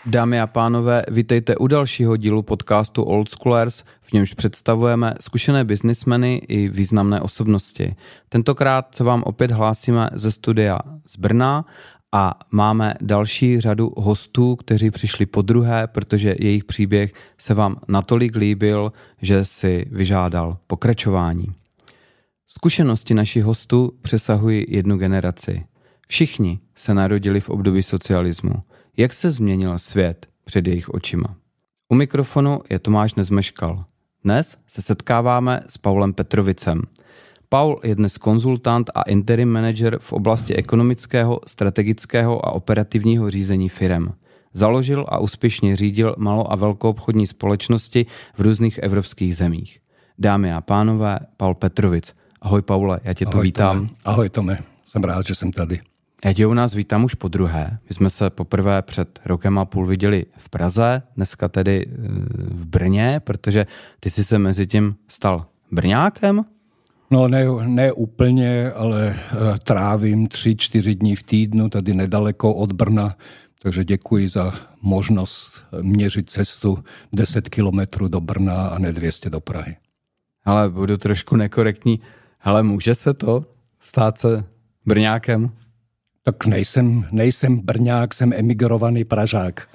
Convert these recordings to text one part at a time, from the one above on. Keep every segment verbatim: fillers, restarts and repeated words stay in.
Dámy a pánové, vítejte u dalšího dílu podcastu Old Schoolers, v němž představujeme zkušené biznismeny i významné osobnosti. Tentokrát se vám opět hlásíme ze studia z Brna a máme další řadu hostů, kteří přišli podruhé, protože jejich příběh se vám natolik líbil, že si vyžádal pokračování. Zkušenosti našich hostů přesahují jednu generaci. Všichni se narodili v období socialismu. Jak se změnil svět před jejich očima? U mikrofonu je Tomáš Nezmeškal. Dnes se setkáváme s Paulem Petrovicem. Paul je dnes konzultant a interim manager v oblasti ekonomického, strategického a operativního řízení firem. Založil a úspěšně řídil malo- a velkoobchodní společnosti v různých evropských zemích. Dámy a pánové, Paul Petrovic. Ahoj Paule, já tě tu Ahoj, vítám. Tome. Ahoj Tome, jsem rád, že jsem tady. Já tě u nás vítám už podruhé. My jsme se poprvé před rokem a půl viděli v Praze, dneska tedy v Brně, protože ty jsi se mezi tím stal Brňákem? No ne, ne úplně, ale trávím tři, čtyři dní v týdnu tady nedaleko od Brna, takže děkuji za možnost měřit cestu deset kilometrů do Brna a ne dvě stě do Prahy. Ale budu trošku nekorektní. Ale může se to stát se Brňákem? Tak nejsem, nejsem Brňák, jsem emigrovaný Pražák.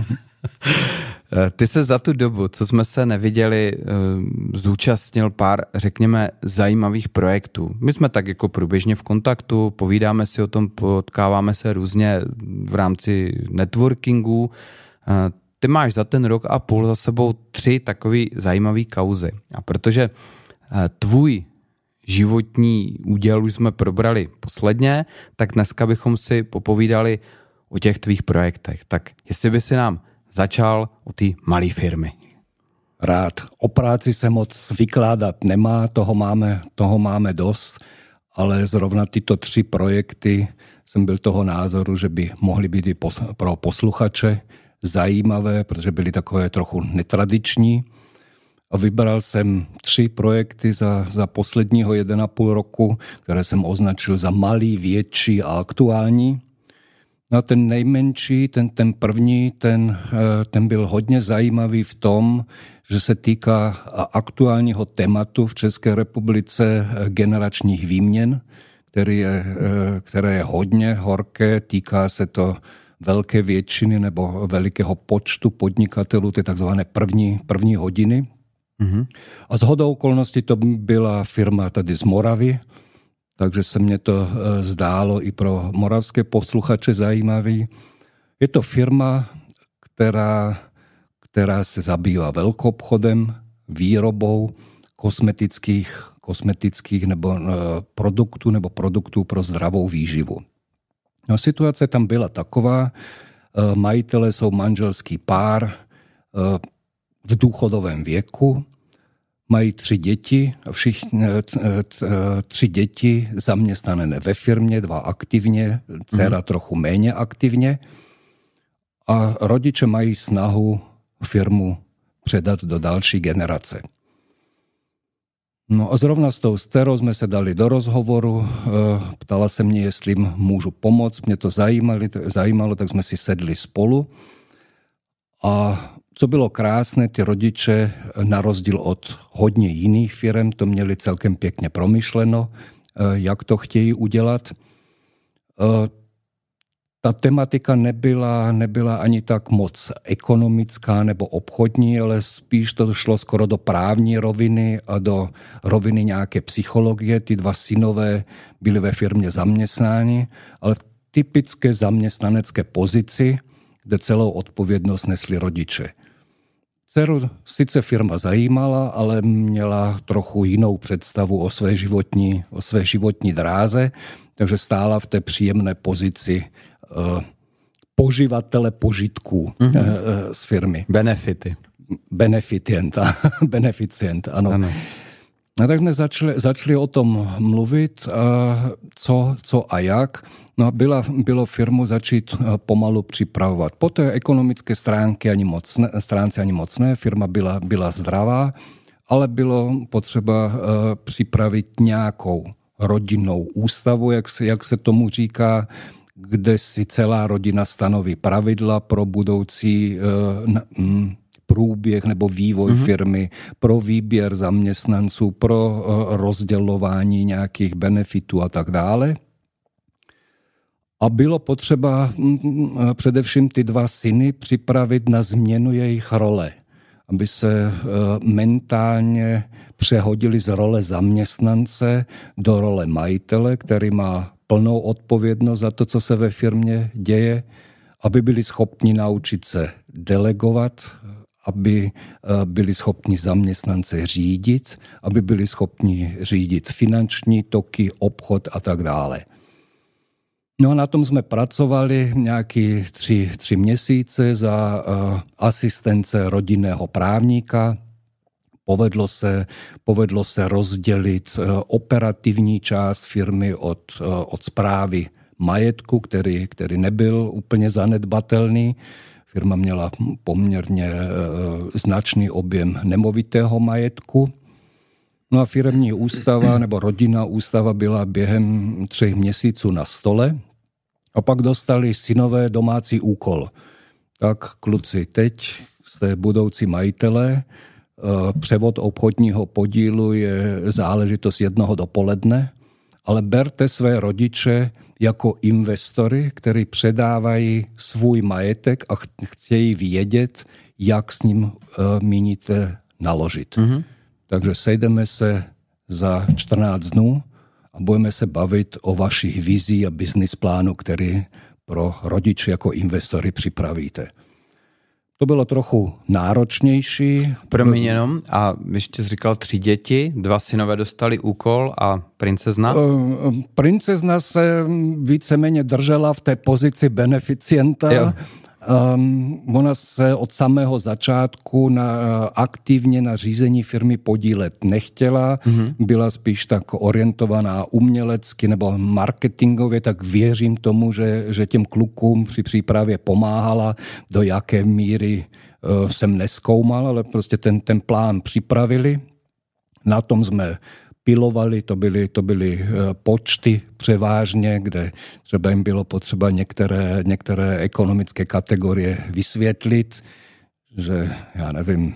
Ty se za tu dobu, co jsme se neviděli, zúčastnil pár, řekněme, zajímavých projektů. My jsme tak jako průběžně v kontaktu, povídáme si o tom, potkáváme se různě v rámci networkingu. Ty máš za ten rok a půl za sebou tři takové zajímavé kauzy. A protože tvůj životní úděl už jsme probrali posledně, tak dneska bychom si popovídali o těch tvých projektech. Tak jestli by si nám začal o té malé firmy. Rád. O práci se moc vykládat nemá, toho máme, toho máme dost, ale zrovna tyto tři projekty jsem byl toho názoru, že by mohly být i pro posluchače zajímavé, protože byly takové trochu netradiční. A vybral jsem tři projekty za, za posledního jeden a půl roku, které jsem označil za malý, větší a aktuální. No a ten nejmenší, ten, ten první, ten, ten byl hodně zajímavý v tom, že se týká aktuálního tématu v České republice generačních výměn, který je, které je hodně horké, týká se to velké většiny nebo velikého počtu podnikatelů, ty takzvané první, první hodiny. Mm-hmm. A shodou okolností to byla firma tady z Moravy, takže se mně to zdálo i pro moravské posluchače zajímavý. Je to firma, která, která se zabývá velkoobchodem, výrobou kosmetických, kosmetických nebo produktů nebo produktů pro zdravou výživu. No, situace tam byla taková, majitelé jsou manželský pár v důchodovém věku, mají tři děti, všichni, tři děti zaměstnané ve firmě, dva aktivně, dcera mm. trochu méně aktivně a rodiče mají snahu firmu předat do další generace. No a zrovna s tou dcerou jsme se dali do rozhovoru, ptala se mě, jestli jim můžu pomoct, mě to zajímalo, zajímalo, tak jsme si sedli spolu a co bylo krásné, ty rodiče na rozdíl od hodně jiných firem to měli celkem pěkně promyšleno, jak to chtějí udělat. Ta tematika nebyla, nebyla ani tak moc ekonomická nebo obchodní, ale spíš to šlo skoro do právní roviny a do roviny nějaké psychologie. Ty dva synové byli ve firmě zaměstnáni, ale v typické zaměstnanecké pozici, kde celou odpovědnost nesli rodiče. Dceru sice firma zajímala, ale měla trochu jinou představu o své životní, o své životní dráze, takže stála v té příjemné pozici uh, poživatele požitků mm-hmm. uh, z firmy. Benefity. Beneficient, beneficient, ano. ano. A tak jsme začali, začali o tom mluvit, co, co a jak. No a byla, bylo firmu začít pomalu připravovat. Po té ekonomické stránky ani moc ne, stránce ani moc ne, firma byla, byla zdravá, ale bylo potřeba uh, připravit nějakou rodinnou ústavu, jak se, jak se tomu říká, kde si celá rodina stanoví pravidla pro budoucí průběh nebo vývoj mm-hmm. firmy, pro výběr zaměstnanců, pro rozdělování nějakých benefitů a tak dále. A bylo potřeba především ty dva syny připravit na změnu jejich role, aby se mentálně přehodili z role zaměstnance do role majitele, který má plnou odpovědnost za to, co se ve firmě děje, aby byli schopni naučit se delegovat, aby byli schopni zaměstnance řídit, aby byli schopni řídit finanční toky, obchod a tak dále. No a na tom jsme pracovali nějaký tři, tři měsíce za uh, asistence rodinného právníka. Povedlo se, povedlo se rozdělit uh, operativní část firmy od, uh, od správy majetku, který, který nebyl úplně zanedbatelný. Firma měla poměrně uh, značný objem nemovitého majetku. No a firemní ústava nebo rodinná ústava byla během třech měsíců na stole a pak dostali synové domácí úkol. Tak kluci, teď jste budoucí majitelé, převod obchodního podílu je záležitost jednoho dopoledne, ale berte své rodiče jako investory, kteří předávají svůj majetek a chtějí vědět, jak s ním míníte naložit. Mm-hmm. Takže sejdeme se za čtrnáct dnů a budeme se bavit o vašich vizí a business plánu, který pro rodiče jako investory připravíte. To bylo trochu náročnější. Promiň jenom, a ještě jsi říkal tři děti, dva synové dostali úkol a princezna? Princezna se víceméně držela v té pozici beneficienta. Jo. Um, ona se od samého začátku na, aktivně na řízení firmy podílet nechtěla, mm-hmm. byla spíš tak orientovaná umělecky nebo marketingově, tak věřím tomu, že, že těm klukům při přípravě pomáhala, do jaké míry uh, jsem nezkoumal, ale prostě ten, ten plán připravili. Na tom jsme pilovali, to byly, to byly počty převážně, kde třeba jim bylo potřeba některé, některé ekonomické kategorie vysvětlit, že já nevím,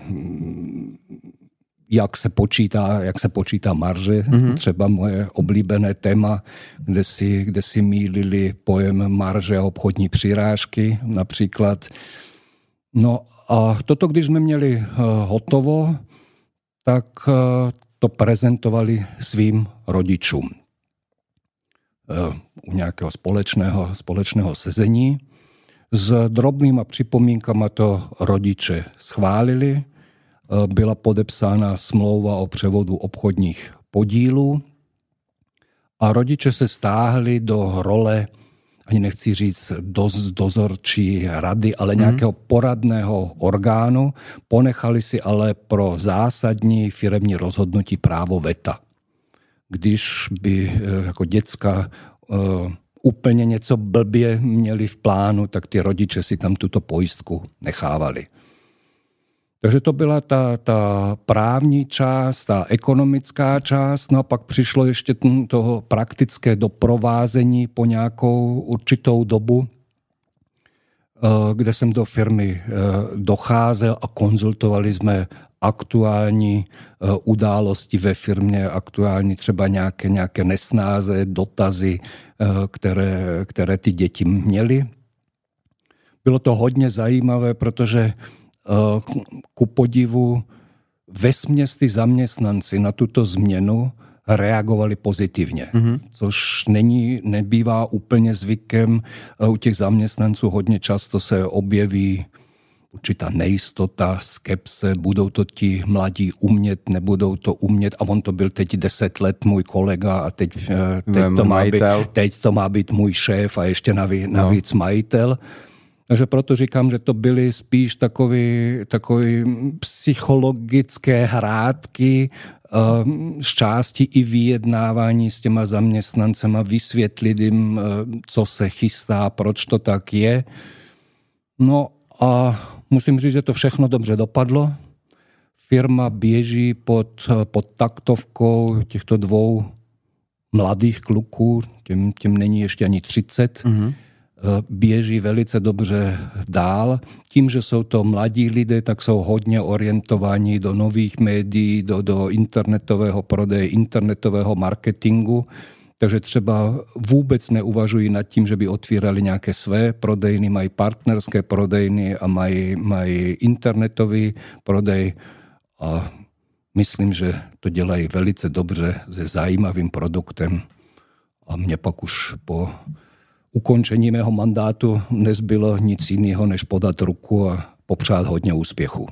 jak se počítá, jak se počítá marže, mm-hmm. třeba moje oblíbené téma, kde si, kde si mýlili pojem marže a obchodní přirážky například. No a toto, když jsme měli hotovo, tak to prezentovali svým rodičům u nějakého společného, společného sezení. S drobnýma připomínkama to rodiče schválili. Byla podepsána smlouva o převodu obchodních podílů a rodiče se stáhli do role, ani nechci říct doz, dozorčí rady, ale nějakého poradného orgánu. Ponechali si ale pro zásadní firemní rozhodnutí právo veta. Když by jako děcka uh, úplně něco blbě měli v plánu, tak ty rodiče si tam tuto pojistku nechávali. Takže to byla ta, ta právní část, ta ekonomická část, no a pak přišlo ještě toho praktické doprovázení po nějakou určitou dobu, kde jsem do firmy docházel a konzultovali jsme aktuální události ve firmě, aktuální třeba nějaké, nějaké nesnáze, dotazy, které, které ty děti měly. Bylo to hodně zajímavé, protože ku podivu vesměs ty zaměstnanci na tuto změnu reagovali pozitivně, mm-hmm. což není, nebývá úplně zvykem. U těch zaměstnanců hodně často se objeví určitá nejistota, skepse, budou to ti mladí umět, nebudou to umět, a on to byl teď deset let můj kolega a teď, teď, to, má být, teď to má být můj šéf a ještě navíc, navíc no. majitel. Takže proto říkám, že to byly spíš takové, takové psychologické hrátky, z části i vyjednávání s těma zaměstnancema, vysvětlit jim, co se chystá, proč to tak je. No a musím říct, že to všechno dobře dopadlo. Firma běží pod, pod taktovkou těchto dvou mladých kluků, těm, těm není ještě ani třicet. Mm-hmm. běží velice dobře dál. Tím, že jsou to mladí lidé, tak jsou hodně orientovaní do nových médií, do, do internetového prodeje, internetového marketingu. Takže třeba vůbec neuvažují nad tím, že by otvírali nějaké své prodejny, mají partnerské prodejny a mají, mají internetový prodej. A myslím, že to dělají velice dobře se zajímavým produktem. A mě pak už po ukončení mého mandátu nezbylo nic jiného, než podat ruku a popřát hodně úspěchu.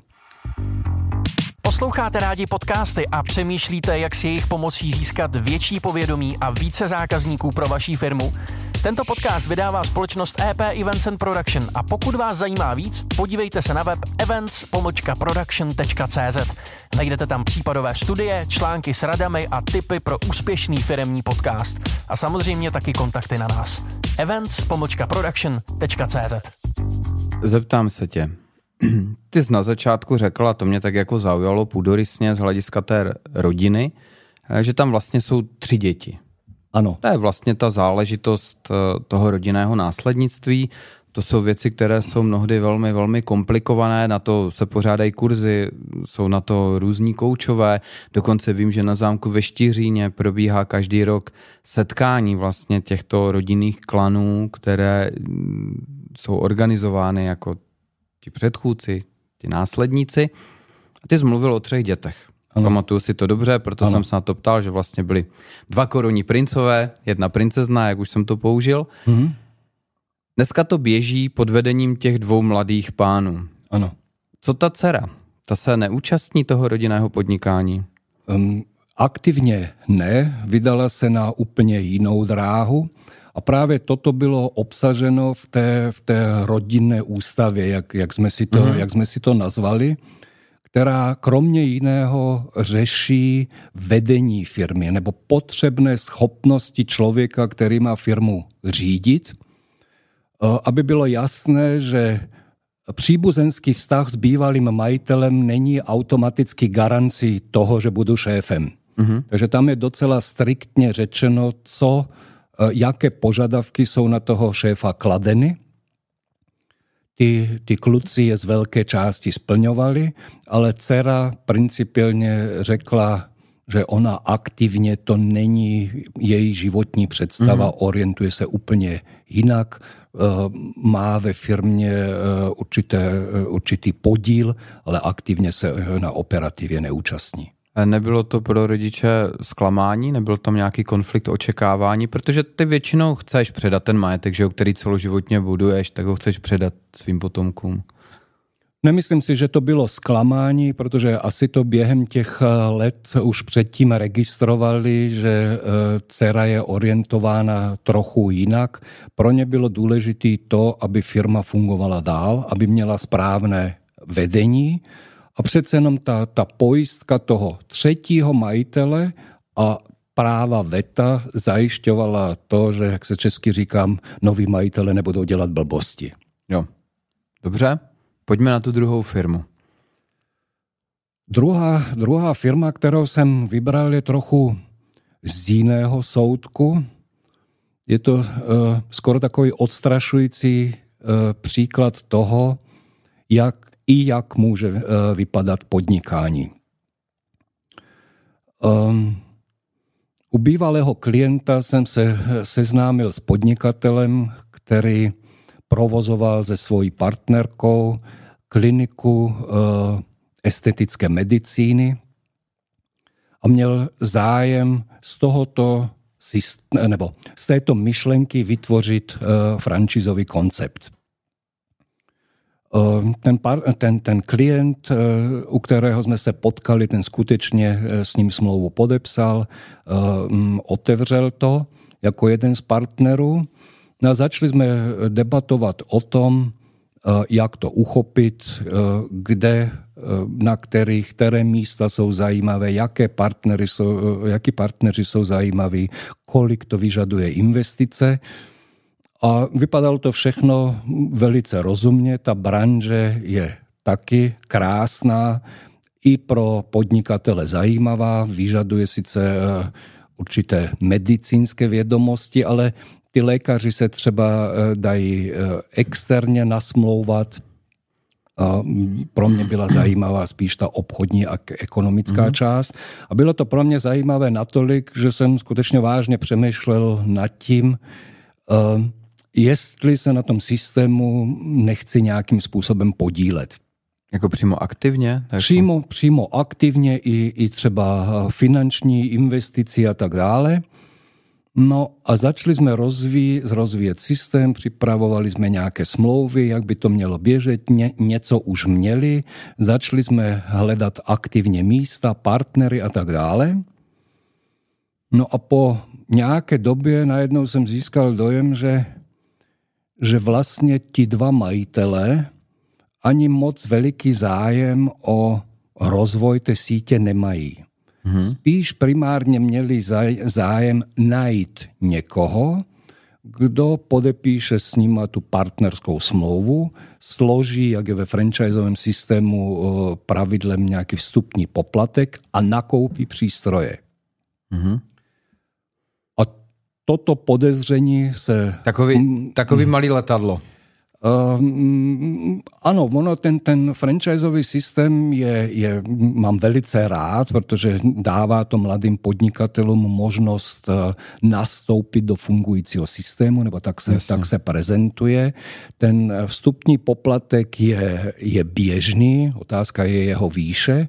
Posloucháte rádi podcasty a přemýšlíte, jak si jejich pomocí získat větší povědomí a více zákazníků pro vaši firmu? Tento podcast vydává společnost E P Events and Production a pokud vás zajímá víc, podívejte se na web events pomlčka production tečka cé zet. Najdete tam případové studie, články s radami a tipy pro úspěšný firemní podcast. A samozřejmě taky kontakty na nás. events pomlčka production tečka cé zet. Zeptám se tě. Ty jsi na začátku řekla, to mě tak jako zaujalo půdorysně z hlediska té rodiny, že tam vlastně jsou tři děti. Ano. To je vlastně ta záležitost toho rodinného následnictví. To jsou věci, které jsou mnohdy velmi, velmi komplikované, na to se pořádají kurzy, jsou na to různí koučové, dokonce vím, že na zámku ve Štiříně probíhá každý rok setkání vlastně těchto rodinných klanů, které jsou organizovány jako ti předchůdci, ti následníci. A ty jsi mluvil o třech dětech. Ano. Pamatuju si to dobře, proto ano. jsem se na to ptal, že vlastně byli dva korunní princové, jedna princezna, jak už jsem to použil. Mhm. Dneska to běží pod vedením těch dvou mladých pánů. Ano. Co ta dcera? Ta se neúčastní toho rodinného podnikání? Um, aktivně ne, vydala se na úplně jinou dráhu. A právě toto bylo obsaženo v té, v té rodinné ústavě, jak, jak, jsme si to, mm-hmm. jak jsme si to nazvali, která kromě jiného řeší vedení firmy nebo potřebné schopnosti člověka, který má firmu řídit, aby bylo jasné, že příbuzenský vztah s bývalým majitelem není automaticky garancí toho, že budu šéfem. Mm-hmm. Takže tam je docela striktně řečeno, co jaké požadavky jsou na toho šéfa kladeny. Ty, ty kluci je z velké části splňovali, ale dcera principiálně řekla, že ona aktivně, to není její životní představa, mm-hmm. orientuje se úplně jinak, má ve firmě určité, určitý podíl, ale aktivně se na operativě neúčastní. Nebylo to pro rodiče zklamání? Nebyl tam nějaký konflikt očekávání? Protože ty většinou chceš předat ten majetek, že, který celoživotně buduješ, tak ho chceš předat svým potomkům. Nemyslím si, že to bylo zklamání, protože asi to během těch let už předtím registrovali, že dcera je orientována trochu jinak. Pro ně bylo důležité to, aby firma fungovala dál, aby měla správné vedení. A přece jenom ta, ta pojistka toho třetího majitele a práva veta zajišťovala to, že, jak se česky říkám, noví majitele nebudou dělat blbosti. Jo, dobře. Pojďme na tu druhou firmu. Druhá, druhá firma, kterou jsem vybral, je trochu z jiného soudku. Je to uh, skoro takový odstrašující uh, příklad toho, jak i jak může uh, vypadat podnikání. Um, u bývalého klienta jsem se seznámil s podnikatelem, který provozoval se svojí partnerkou kliniku uh, estetické medicíny a měl zájem z tohoto nebo z této myšlenky vytvořit uh, franšízový koncept. Uh, ten, par, ten, ten klient, uh, u kterého jsme se potkali, ten skutečně uh, s ním smlouvu podepsal, uh, um, otevřel to jako jeden z partnerů. No a začali jsme debatovat o tom, jak to uchopit, kde, na kterých, které místa jsou zajímavé, jaké partnery jsou, jaký partneři jsou zajímaví, kolik to vyžaduje investice. A vypadalo to všechno velice rozumně. Ta branže je taky krásná, i pro podnikatele zajímavá, vyžaduje sice určité medicínské vědomosti, ale ty lékaři se třeba dají externě nasmlouvat. Pro mě byla zajímavá spíš ta obchodní a ekonomická mm-hmm. část. A bylo to pro mě zajímavé natolik, že jsem skutečně vážně přemýšlel nad tím, jestli se na tom systému nechci nějakým způsobem podílet. Jako přímo aktivně? Jako... Přímo, přímo aktivně i, i třeba finanční investici a tak dále. No a začali jsme rozví, rozvíjet systém, připravovali jsme nějaké smlouvy, jak by to mělo běžet, ně, něco už měli, začali jsme hledat aktivně místa, partnery a tak dále. No a po nějaké době najednou jsem získal dojem, že, že vlastně ti dva majitelé ani moc veliký zájem o rozvoj té sítě nemají. Hmm. Spíš primárně měli zájem najít někoho, kdo podepíše s nima tu partnerskou smlouvu, složí, jak je ve franchisovém systému pravidlem nějaký vstupní poplatek a nakoupí přístroje. Hmm. A toto podezření se... Takový, takový malý letadlo. Uh, ano, ono, ten, ten franchisový systém je, je, mám velice rád, protože dává to mladým podnikatelům možnost uh, nastoupit do fungujícího systému, nebo tak se, tak se prezentuje. Ten vstupní poplatek je, je běžný, otázka je jeho výše,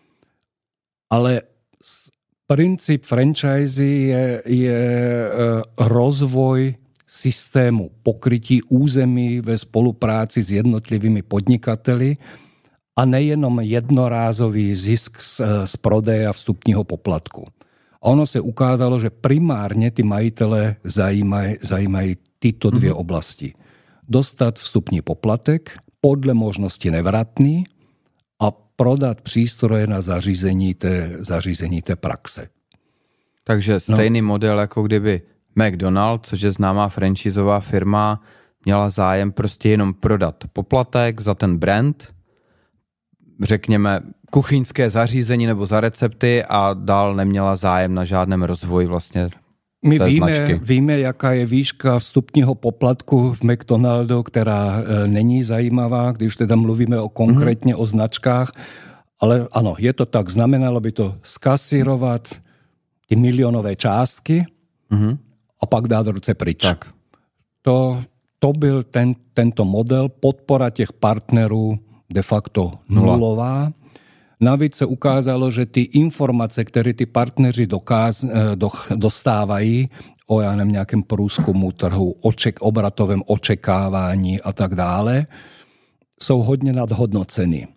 ale princip franchise je, je uh, rozvoj systému, pokrytí území ve spolupráci s jednotlivými podnikateli a nejenom jednorázový zisk z, z prodeje a vstupního poplatku. A ono se ukázalo, že primárně ty majitele zajímají, zajímají tyto dvě mm-hmm. oblasti. Dostat vstupní poplatek, podle možnosti nevratný a prodat přístroje na zařízení té, zařízení té praxe. Takže stejný no. model, jako kdyby McDonald's, což je známá franchisová firma, měla zájem prostě jenom prodat poplatek za ten brand, řekněme kuchyňské zařízení nebo za recepty a dál neměla zájem na žádném rozvoji vlastně My té víme, značky. víme, jaká je výška vstupního poplatku v McDonaldu, která e, není zajímavá, když teda mluvíme o konkrétně mm-hmm. o značkách, ale ano, je to tak, znamenalo by to skasírovat ty milionové částky, mm-hmm. a pak dát ruce pryč. Tak. To, to byl ten, tento model, podpora těch partnerů de facto nulová. Navíc se ukázalo, že ty informace, které ty partneři dokáz, do, dostávají o já nevím, nějakém průzkumu trhu, oček, obratovém očekávání a tak dále, jsou hodně nadhodnoceny.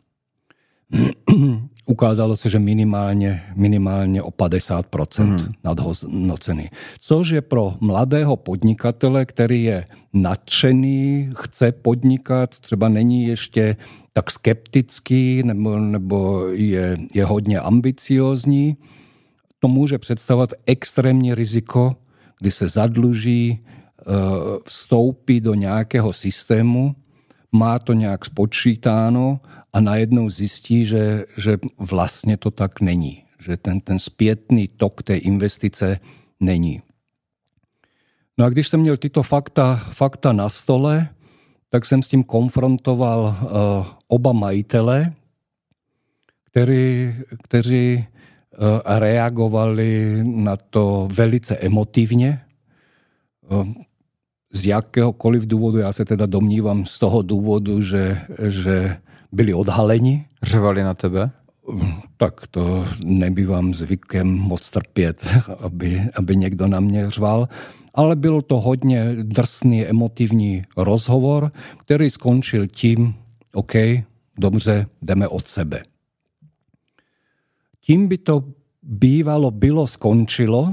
Ukázalo se, že minimálně, minimálně o padesát procent mm. nadhodnocený. Což je pro mladého podnikatele, který je nadšený, chce podnikat, třeba není ještě tak skeptický nebo, nebo je, je hodně ambiciózní, to může představovat extrémní riziko, kdy se zadluží, vstoupí do nějakého systému, má to nějak spočítáno a najednou zjistí, že, že vlastně to tak není. Že ten, ten zpětný tok té investice není. No a když jsem měl tyto fakta, fakta na stole, tak jsem s tím konfrontoval uh, oba majitele, který, kteří uh, reagovali na to velice emotivně. Uh, z jakéhokoliv důvodu, já se teda domnívám z toho důvodu, že, že byli odhaleni. Řvali na tebe? Tak to nebývám zvykem moc trpět, aby, aby někdo na mě řval. Ale byl to hodně drsný, emotivní rozhovor, který skončil tím, OK, dobře, jdeme od sebe. Tím by to bývalo bylo skončilo,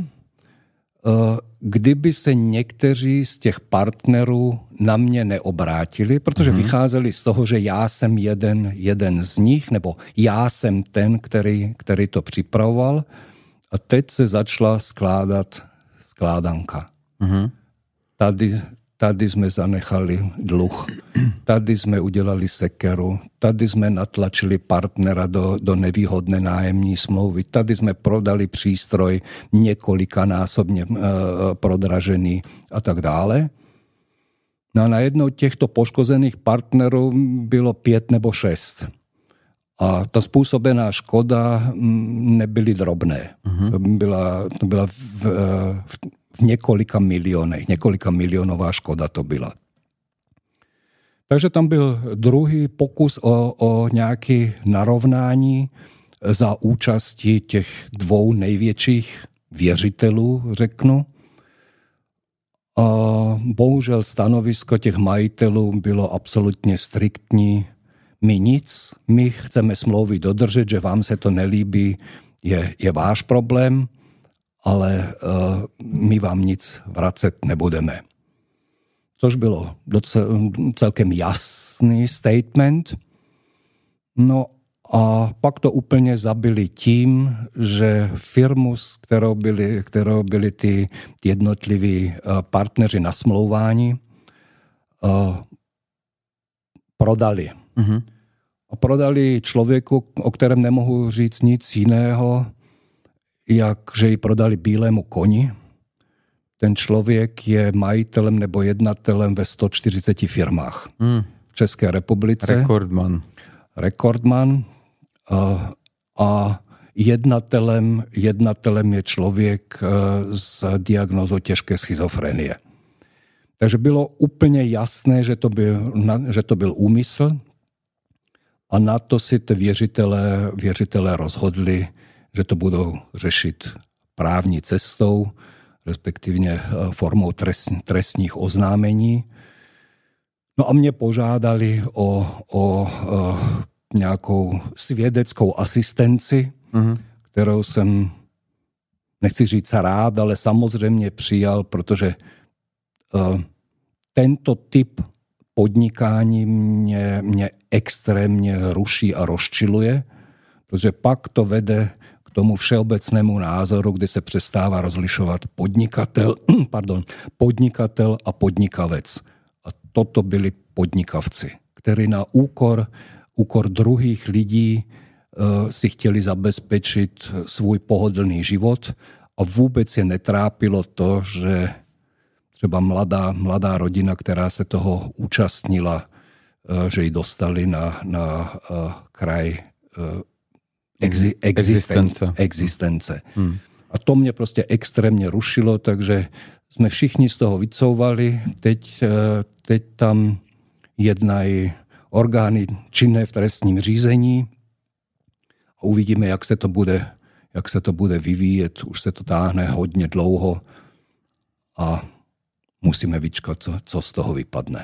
kdyby se někteří z těch partnerů na mě neobrátili, protože mm-hmm. vycházeli z toho, že já jsem jeden, jeden z nich, nebo já jsem ten, který, který to připravoval. A teď se začala skládat skládanka. Mm-hmm. Tady tady jsme zanechali dluh, tady jsme udělali sekeru, tady jsme natlačili partnera do, do nevýhodné nájemní smlouvy, tady jsme prodali přístroj několikanásobně e, prodražený a tak dále. No a na jednou těchto poškozených partnerů bylo pět nebo šest. A ta způsobená škoda nebyly drobné. Uh-huh. Byla, to byla v, v, v několika milionech, několika milionová škoda to byla. Takže tam byl druhý pokus o, o nějaké narovnání za účasti těch dvou největších věřitelů, řeknu. A bohužel stanovisko těch majitelů bylo absolutně striktní. My nic, my chceme smlouvy dodržet, že vám se to nelíbí, je, je váš problém, ale uh, my vám nic vracet nebudeme. Což bylo docel, celkem jasný statement. No a pak to úplně zabili tím, že firmu, s kterou byli, kterou byli ty jednotliví uh, partneři na smlouvání, uh, prodali. Uh-huh. A prodali člověku, o kterém nemohu říct nic jiného, jak že ji prodali bílému koni. Ten člověk je majitelem nebo jednatelem ve sto čtyřiceti firmách mm. v České republice. Rekordman. Rekordman. A, a jednatelem, jednatelem je člověk s diagnózou těžké schizofrenie. Takže bylo úplně jasné, že to byl, že to byl úmysl a na to si ty věřitelé, věřitelé rozhodli, že to budou řešit právní cestou, respektive formou trest, trestních oznámení. No a mě požádali o, o, o nějakou svědeckou asistenci, uh-huh. kterou jsem, nechci říct rád, ale samozřejmě přijal, protože uh, tento typ podnikání mě, mě extrémně ruší a rozčiluje, protože pak to vede k tomu všeobecnému názoru, kdy se přestává rozlišovat podnikatel, pardon, podnikatel a podnikavec. A toto byli podnikavci, kteří na úkor, úkor druhých lidí uh, si chtěli zabezpečit svůj pohodlný život a vůbec je netrápilo to, že třeba mladá, mladá rodina, která se toho účastnila, že ji dostali na, na uh, kraj uh, exi, existence. existence. Hmm. A to mě prostě extrémně rušilo, takže jsme všichni z toho vycouvali. Teď, uh, teď tam jednají orgány činné v trestním řízení a uvidíme, jak se to bude, jak se to bude vyvíjet. Už se to táhne hodně dlouho a musíme vyčkat, co, co z toho vypadne.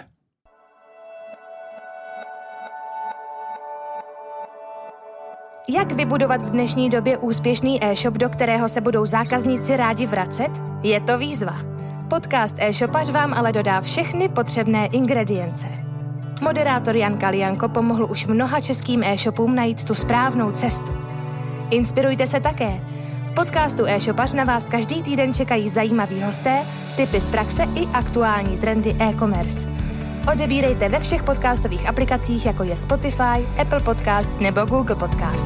Jak vybudovat v dnešní době úspěšný e-shop, do kterého se budou zákazníci rádi vracet? Je to výzva. Podcast e-shopař vám ale dodá všechny potřebné ingredience. Moderátor Jan Kalianko pomohl už mnoha českým e-shopům najít tu správnou cestu. Inspirujte se také. V podcastu e-shopař na vás každý týden čekají zajímaví hosté, tipy z praxe i aktuální trendy e-commerce. Odebírejte ve všech podcastových aplikacích, jako je Spotify, Apple Podcast nebo Google Podcast.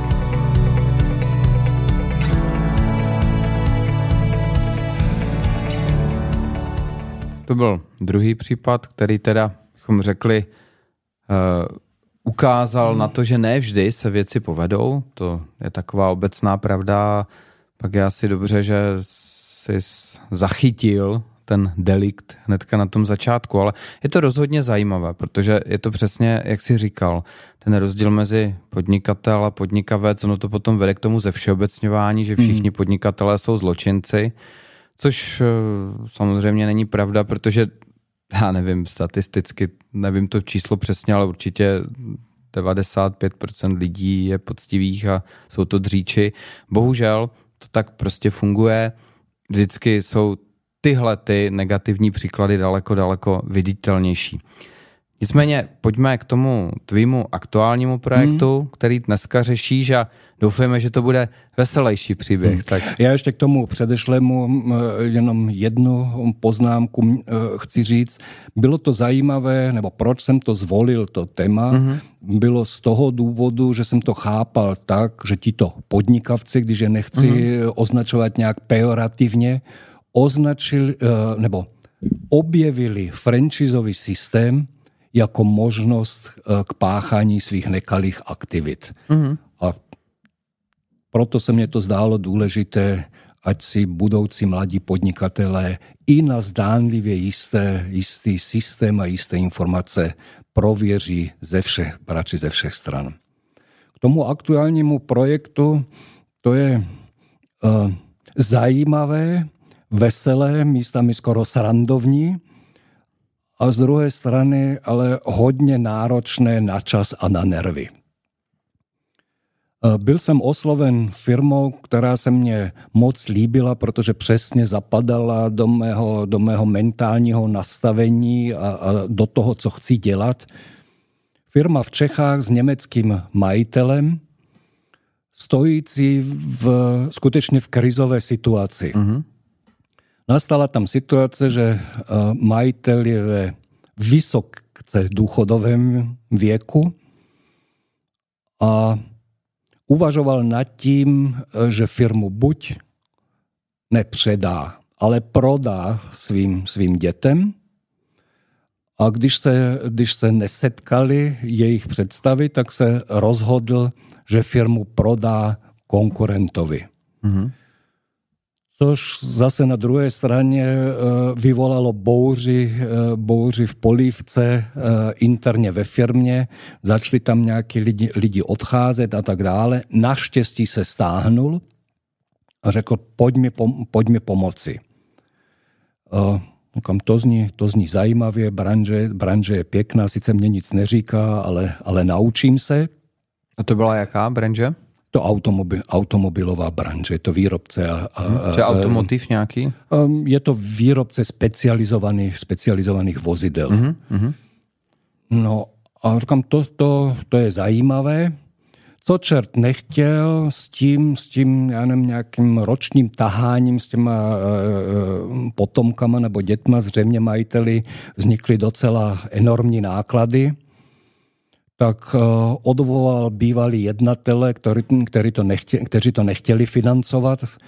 To byl druhý případ, který teda, bychom řekli, uh, ukázal hmm. na to, že ne vždy se věci povedou. To je taková obecná pravda. Pak je asi dobře, že jsi zachytil ten delikt hnedka na tom začátku, ale je to rozhodně zajímavé, protože je to přesně, jak jsi říkal, ten rozdíl mezi podnikatel a podnikavec, ono to potom vede k tomu zevšeobecňování, že všichni podnikatelé jsou zločinci, což samozřejmě není pravda, protože já nevím, statisticky, nevím to číslo přesně, ale určitě devadesát pět procent lidí je poctivých a jsou to dříči. Bohužel to tak prostě funguje. Vždycky jsou tyhle ty negativní příklady daleko, daleko viditelnější. Nicméně pojďme k tomu tvýmu aktuálnímu projektu, hmm. který dneska řešíš a doufujeme, že to bude veselejší příběh. Hmm. Tak. Já ještě k tomu předešlému jenom jednu poznámku chci říct. Bylo to zajímavé, nebo proč jsem to zvolil, to téma, hmm. bylo z toho důvodu, že jsem to chápal tak, že tito podnikavci, když je nechci hmm. označovat nějak pejorativně, označili, nebo objevili franchízový systém jako možnost k páchání svých nekalých aktivit. Mm-hmm. A proto se mně to zdálo důležité, ať si budoucí mladí podnikatelé i na zdánlivě jisté, jistý systém a jisté informace prověří ze všech, radši ze všech stran. K tomu aktuálnímu projektu to je uh, zajímavé, veselé, místami skoro srandovní, a z druhé strany ale hodně náročné na čas a na nervy. Byl jsem osloven firmou, která se mně moc líbila, protože přesně zapadala do mého, do mého mentálního nastavení a, a do toho, co chci dělat. Firma v Čechách s německým majitelem, stojící v, skutečně v krizové situaci. Mm-hmm. Nastala tam situace, že majitel je ve vysoce důchodovém věku a uvažoval nad tím, že firmu buď nepředá, ale prodá svým, svým dětem. A když se, když se nesetkali jejich představy, tak se rozhodl, že firmu prodá konkurentovi. Mm-hmm. Což zase na druhé straně vyvolalo bouři, bouři v polívce interně ve firmě. Začali tam nějaký lidi, lidi odcházet a tak dále. Naštěstí se stáhnul a řekl, pojď mi, pojď mi pomoci. To zní, to zní zajímavě, branže, branže je pěkná, sice mě nic neříká, ale, ale naučím se. A to byla jaká branže? To automobil, automobilová branže, je to výrobce. A, a, Čiže automotiv nějaký? Je to výrobce specializovaných, specializovaných vozidel. Mm-hmm. No a říkám, to, to, to je zajímavé. Co čert nechtěl s tím, s tím já nevím, nějakým ročním taháním s těma e, potomkama nebo dětma, zřejmě majiteli, vznikly docela enormní náklady. Tak uh, odvolal bývalí jednatele, který, který to nechtě, kteří to nechtěli financovat. Uh,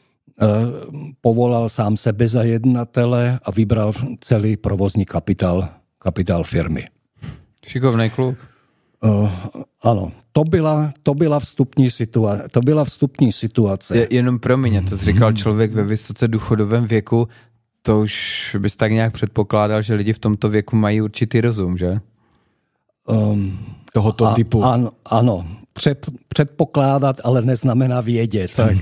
povolal sám sebe za jednatele a vybral celý provozní kapitál, kapitál firmy. Šikovnej kluk. Uh, ano, to byla, to byla vstupní situace. To byla vstupní situace. Je, jenom pro mě, to jsi říkal člověk ve vysoce důchodovém věku, to už bys tak nějak předpokládal, že lidi v tomto věku mají určitý rozum, že? Um, tohoto a, typu. Ano, ano. Před, předpokládat, ale neznamená vědět. Tak.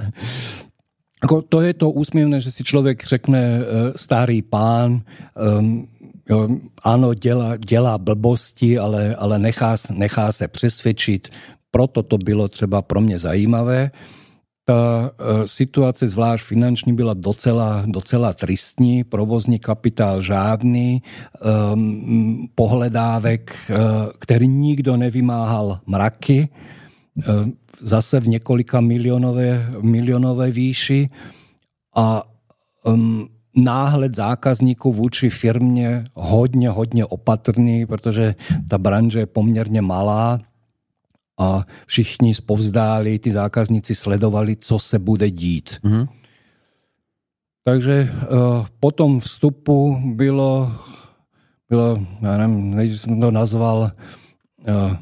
Jako to je to úsměvné, že si člověk řekne uh, starý pán, um, jo, ano, dělá, dělá blbosti, ale, ale nechá, nechá se přesvědčit. Proto to bylo třeba pro mě zajímavé. Ta uh, situace, zvlášť finanční, byla docela, docela tristní, provozní kapitál žádný, um, pohledávek, uh, který nikdo nevymáhal mraky, uh, zase v několika milionové, milionové výši a um, náhled zákazníků vůči firmě hodně, hodně opatrný, protože ta branže je poměrně malá, a všichni zpovzdáli, ty zákazníci sledovali, co se bude dít. Mm-hmm. Takže uh, po tom vstupu bylo, bylo já nevím, než jsem to nazval, uh,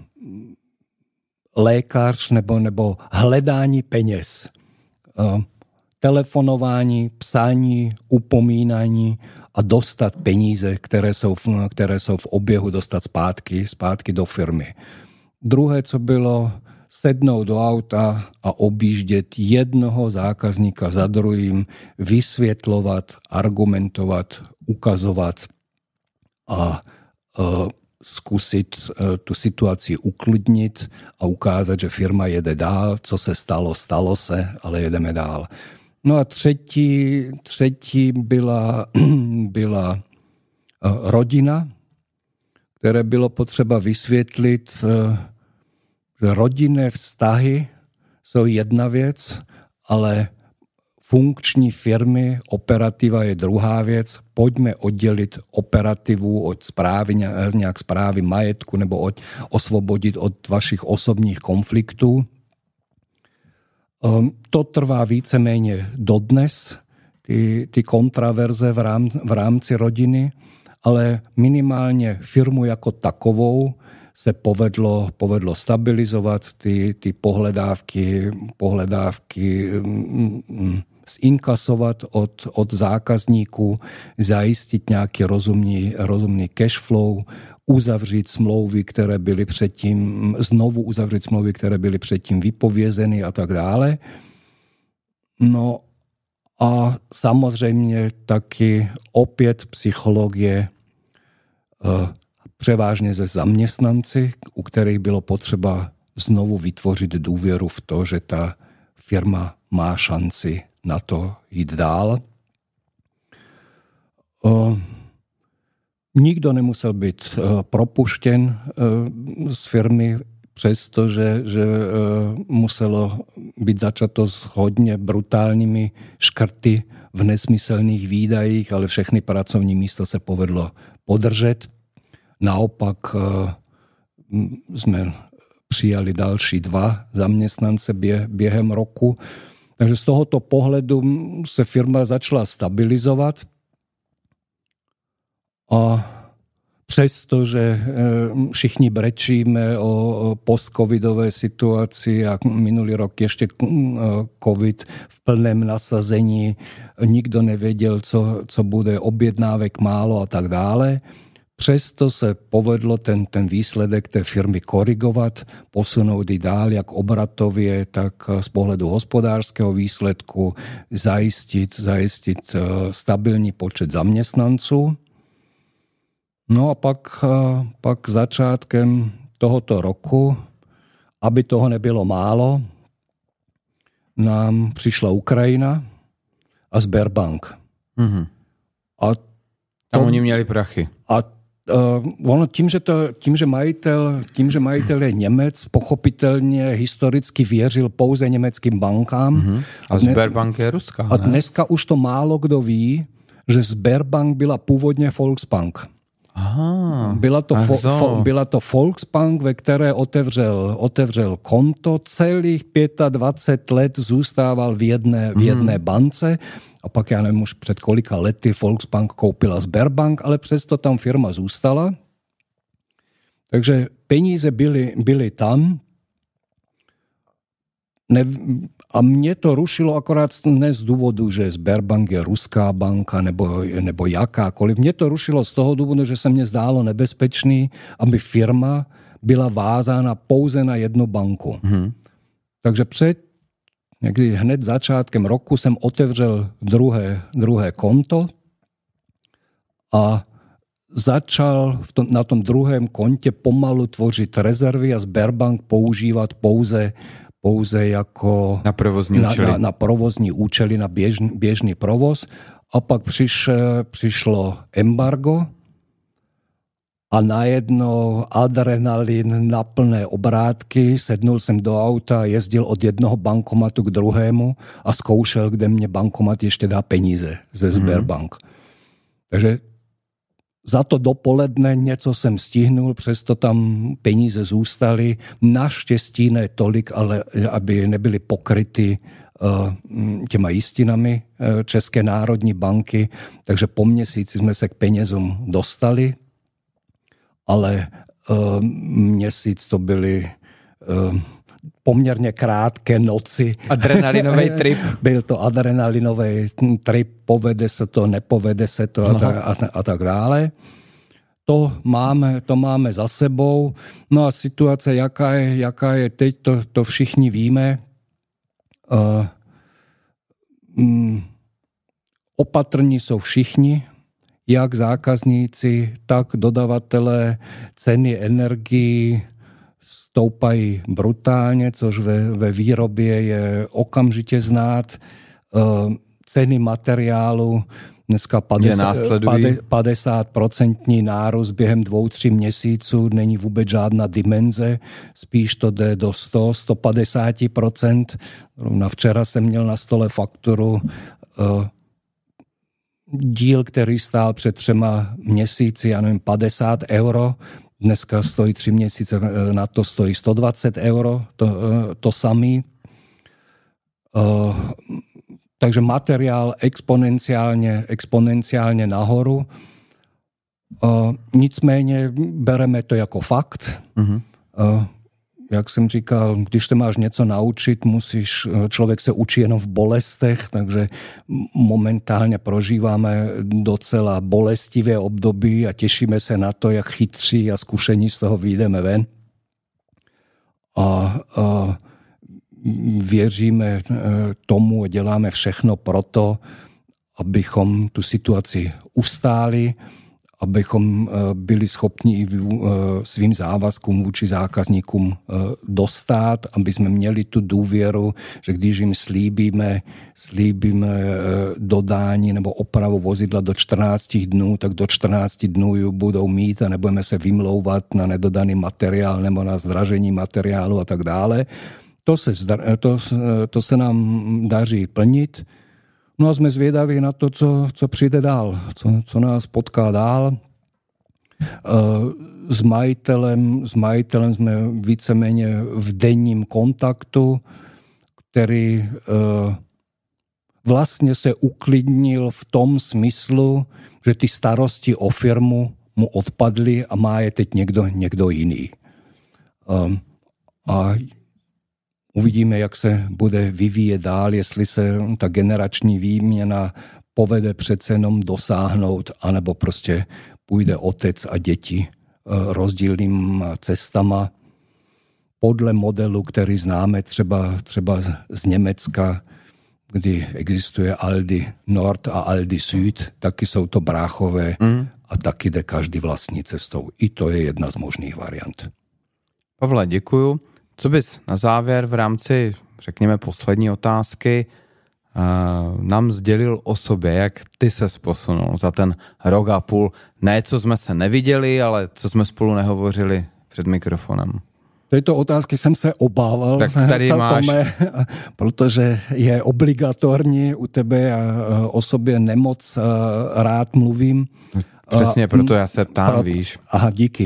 lékař nebo, nebo hledání peněz. Uh, telefonování, psání, upomínání a dostat peníze, které jsou v, které jsou v oběhu, dostat zpátky, zpátky do firmy. Druhé, co bylo, sednout do auta a objíždět jednoho zákazníka za druhým, vysvětlovat, argumentovat, ukazovat a uh, zkusit uh, tu situaci uklidnit a ukázat, že firma jede dál, co se stalo, stalo se, ale jedeme dál. No a třetí, třetí byla, byla uh, rodina, které bylo potřeba vysvětlit, že rodinné vztahy jsou jedna věc, ale funkční firmy, operativa je druhá věc. Pojďme oddělit operativu od správy, nějak správy majetku nebo od, osvobodit od vašich osobních konfliktů. To trvá víceméně dodnes, ty, ty kontraverze v rámci, v rámci rodiny, ale minimálně firmu jako takovou se povedlo, povedlo stabilizovat, ty, ty pohledávky, pohledávky zinkasovat od, od zákazníků, zajistit nějaký rozumný, rozumný cash flow, uzavřít smlouvy, které byly předtím, znovu uzavřít smlouvy, které byly předtím vypovězeny a tak dále. No a samozřejmě taky opět psychologie, převážně ze zaměstnanci, u kterých bylo potřeba znovu vytvořit důvěru v to, že ta firma má šanci na to jít dál. Nikdo nemusel být propuštěn z firmy, přestože že muselo být začato s hodně brutálními škrty v nesmyslných výdajích, ale všechny pracovní místa se povedlo podržet. Naopak jsme přijali další dva zaměstnance během roku. Takže z tohoto pohledu se firma začala stabilizovat. A přestože všichni brečíme o post-covidové situaci a minulý rok ještě covid v plném nasazení, nikdo nevěděl, co, co bude, objednávek málo a tak dále. Přesto se povedlo ten, ten výsledek té firmy korigovat, posunout ji dál, jak obratově, tak z pohledu hospodářského výsledku, zajistit, zajistit stabilní počet zaměstnanců. No a pak, pak začátkem tohoto roku, aby toho nebylo málo, nám přišla Ukrajina a Sberbank. Mm-hmm. A tam oni měli prachy. A Uh, ono tím, že, to, tím, že majitel, tím, že majitel je Němec, pochopitelně historicky věřil pouze německým bankám. Mm-hmm. A Sberbank je ruská. A dneska už to málo kdo ví, že Sberbank byla původně Volksbank. Aha, byla, to fo, fo, byla to Volksbank, ve které otevřel, otevřel konto, celých dvacet pět let zůstával v jedné, v jedné mm. bance. A pak, já nevím, už před kolika lety Volksbank koupila Sberbank, ale přesto tam firma zůstala. Takže peníze byly, byly tam. Ne, a mě to rušilo akorát ne z důvodu, že Sberbank je ruská banka nebo, nebo jakákoliv. Mě to rušilo z toho důvodu, že se mně zdálo nebezpečný, aby firma byla vázána pouze na jednu banku. Hmm. Takže před někdy hned začátkem roku jsem otevřel druhé, druhé konto a začal v tom, na tom druhém kontě pomalu tvořit rezervy a Sberbank používat pouze, pouze jako na provozní na, účely, na, na, provozní účely, na běžný, běžný provoz. A pak přiš, přišlo embargo a najednou adrenalin na plné obrátky, sednul jsem do auta, jezdil od jednoho bankomatu k druhému a zkoušel, kde mě bankomat ještě dá peníze ze Sberbank. Mm. Takže za to dopoledne něco jsem stihnul, přesto tam peníze zůstaly. Naštěstí ne tolik, ale aby nebyly pokryty uh, těma jistinami uh, České národní banky. Takže po měsíci jsme se k penězům dostali. Ale uh, měsíc to byly uh, poměrně krátké noci. Adrenalinový trip. Byl to adrenalinový trip, povede se to, nepovede se to a, ta, a, a tak dále. To máme, to máme za sebou. No a situace, jaká je, jaká je teď, to, to všichni víme. Uh, um, opatrní jsou všichni, jak zákazníci, tak dodavatelé. Ceny energií stoupají brutálně, což ve, ve výrobě je okamžitě znát. Ceny materiálu Dneska padesát procentní nárůst během dvou, tři měsíců není vůbec žádná dimenze, spíš to jde do sto, sto padesát procent. Na včera jsem měl na stole fakturu uh, díl, který stál před třema měsíci, já nevím, padesát euro, dneska stojí tři měsíce, na to stojí sto dvacet euro, to, uh, to samý. Uh, takže materiál exponenciálně, exponenciálně nahoru. Uh, nicméně bereme to jako fakt. Uh-huh. Uh, jak jsem říkal, když se máš něco naučit, musíš, člověk se učí jenom v bolestech, takže momentálně prožíváme docela bolestivé období a těšíme se na to, jak chytří a zkušení z toho vyjdeme ven. A, a věříme tomu a děláme všechno proto, abychom tu situaci ustáli, abychom byli schopni i svým závazkům vůči zákazníkům dostat, aby jsme měli tu důvěru, že když jim slíbíme, slíbíme dodání nebo opravu vozidla do čtrnáct dnů, tak do čtrnáct dnů ji budou mít a nebudeme se vymlouvat na nedodaný materiál nebo na zdražení materiálu a tak dále. To se, to, to se nám daří plnit. No a jsme zvědaví na to, co, co přijde dál, co, co nás potká dál. S majitelem, s majitelem jsme víceméně v denním kontaktu, který vlastně se uklidnil v tom smyslu, že ty starosti o firmu mu odpadly a má je teď někdo, někdo jiný. A uvidíme, jak se bude vyvíjet dál, jestli se ta generační výměna povede přece jenom dosáhnout, anebo prostě půjde otec a děti rozdílným cestama. Podle modelu, který známe třeba, třeba z Německa, kdy existuje Aldi Nord a Aldi Süd, taky jsou to bráchové mm. a taky jde každý vlastní cestou. I to je jedna z možných variant. Pavle, děkuju. Co bys na závěr v rámci, řekněme, poslední otázky uh, nám sdělil o sobě, jak ty ses posunul za ten rok a půl? Ne, co jsme se neviděli, ale co jsme spolu nehovořili před mikrofonem. Této otázky jsem se obával, tak tady máš. Tome, protože je obligatorní u tebe a o sobě nemoc rád mluvím. Přesně, proto já se ptám, uh, víš. Aha, díky.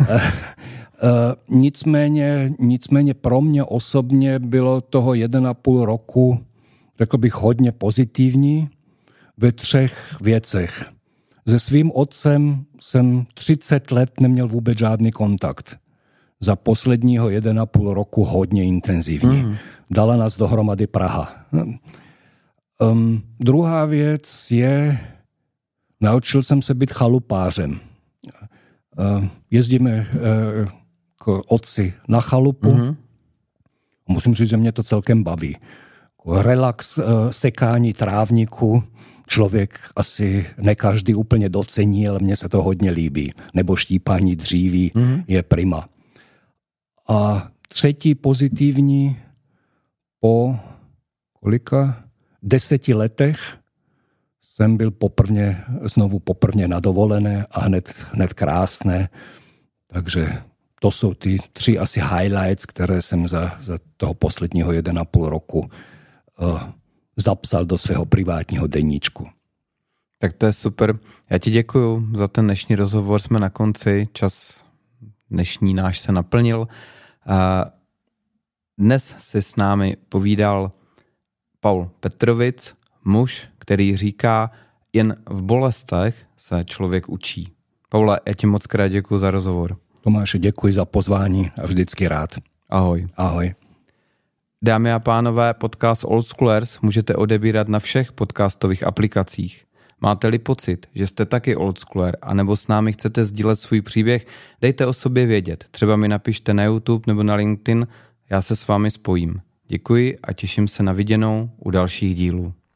Uh, nicméně, nicméně pro mě osobně bylo toho jeden a půl roku, řekl bych, hodně pozitivní ve třech věcech. Se svým otcem jsem třicet let neměl vůbec žádný kontakt. Za posledního jeden a půl roku hodně intenzivní. Mm. Dala nás dohromady Praha. Um, druhá věc je, naučil jsem se být chalupářem. Uh, jezdíme uh, k otci na chalupu. Mm-hmm. Musím říct, že mě to celkem baví. Relax, sekání trávníku, člověk asi ne každý úplně docení, ale mně se to hodně líbí. Nebo štípání dříví mm-hmm. je prima. A třetí pozitivní, po kolika? Deseti letech jsem byl poprvně, znovu poprvně na dovolené a hned, hned krásné. Takže to jsou ty tři asi highlights, které jsem za, za toho posledního jeden a půl roku uh, zapsal do svého privátního deníčku. Tak to je super. Já ti děkuju za ten dnešní rozhovor. Jsme na konci, čas dnešní náš se naplnil. Uh, dnes si s námi povídal Paul Petrovic, muž, který říká, jen v bolestech se člověk učí. Paule, já ti moc krát děkuju za rozhovor. Tomáši, děkuji za pozvání a vždycky rád. Ahoj. Ahoj. Dámy a pánové, podcast Old Schoolers můžete odebírat na všech podcastových aplikacích. Máte-li pocit, že jste taky old schooler, anebo s námi chcete sdílet svůj příběh, dejte o sobě vědět. Třeba mi napište na YouTube nebo na LinkedIn, já se s vámi spojím. Děkuji a těším se na viděnou u dalších dílů.